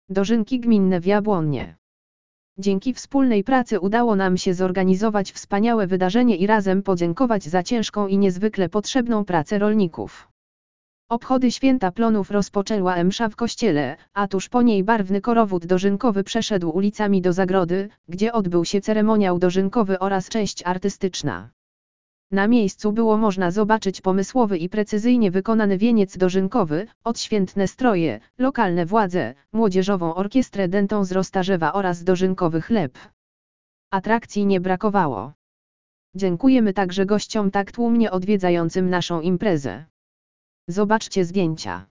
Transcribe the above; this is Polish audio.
Dożynki gminne w Jabłonie. Dzięki wspólnej pracy udało nam się zorganizować wspaniałe wydarzenie i razem podziękować za ciężką i niezwykle potrzebną pracę rolników. Obchody Święta Plonów rozpoczęła msza w kościele, a tuż po niej barwny korowód dożynkowy przeszedł ulicami do zagrody, gdzie odbył się ceremoniał dożynkowy oraz część artystyczna. Na miejscu było można zobaczyć pomysłowy i precyzyjnie wykonany wieniec dożynkowy, odświętne stroje, lokalne władze, młodzieżową orkiestrę dętą z Roztarzewa oraz dożynkowy chleb. Atrakcji nie brakowało. Dziękujemy także gościom tak tłumnie odwiedzającym naszą imprezę. Zobaczcie zdjęcia.